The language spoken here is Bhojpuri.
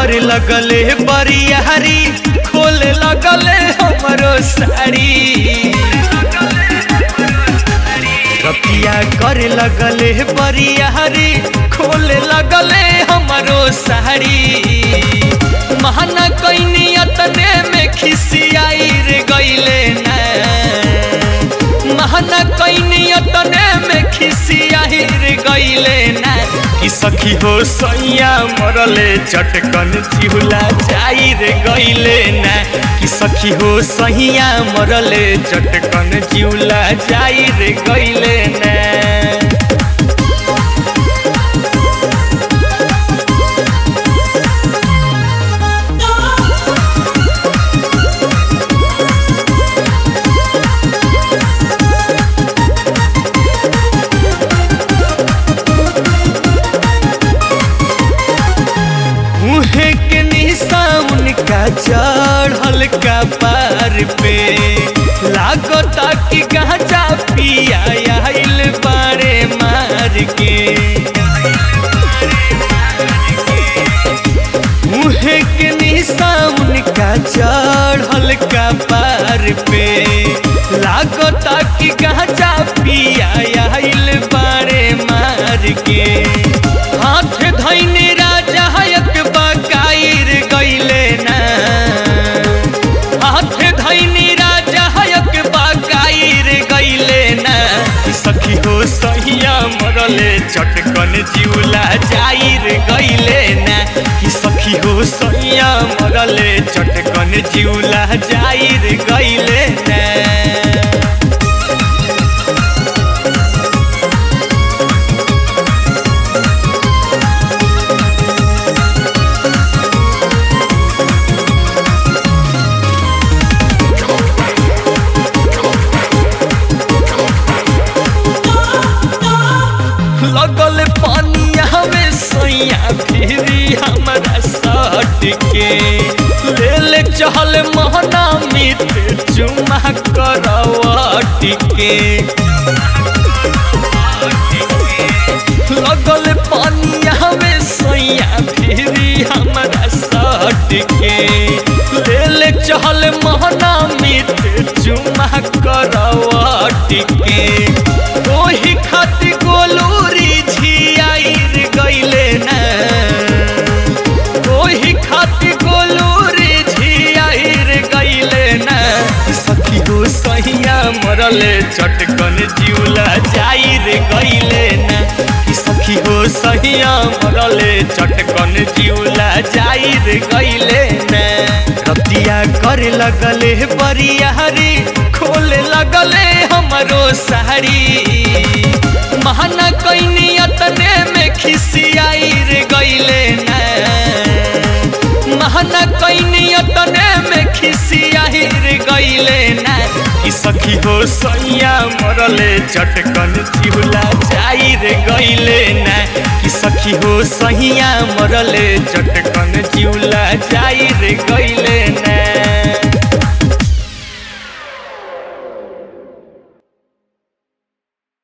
करे लगले बरियारी खोले लगले हमरो साड़ी रतिया करे लगले बरियारी खोले लगले हमरो साड़ी महाना कैनी अतने में खिसियाई रे गईले ना महाना कैनी अतने में खिसियाई रे गईले ना कि सखी हो सैया मरले चटकन चिहुला जाई रे गईले ना कि सखी हो सैया मरले चटकन चिहुला जाई रे गईले ना। मुहे के निशा उनका चढ़ल का पार पे लागता कि गांजा पिया आइल बारे मार के मुहे के निशा उनका चढ़ल का पार पे लागता कि गांजा पिया आइल बारे मार के हाथ धैने राजा बकायर गईले ना हाथ धैनी राजा बकायर गईले ना सखी हो सहिया मरले चटकन जिउला जाइर गईले ना कि सखी हो सहिया मरले चटकन जिउला जाइर गईले ना। लगल पानिया में सैया फिरी हमारा सट के ले ले चहल महना मित चुमा करवट के लगल पानिया में सैया फिरी हमारा सट के ले ले चहल महना मित चुमा करवट के ओही खातिर गोलूरी झियाइर गईले ना ओही खातिर गोलूरी झियाइर गईले ना सखी हो सहिया मरले चटकन जिउला जाइर गईले ना कि सखी हो सहिया मरले चटकन जिउला जाइर गईले ना। रतिया करे लगले बरियारी खोले लगले हमरो साड़ी महाना कैनी अतने में खिसियाई रे गईले ना महाना कैनी अतने में खिसियाई रे गईले ना कि सखी हो सैया मरले चटकन चिहुला जाई रे गईले ना कि सखी हो सैया मरले चटकन चिहुला जाई रे गईले ना।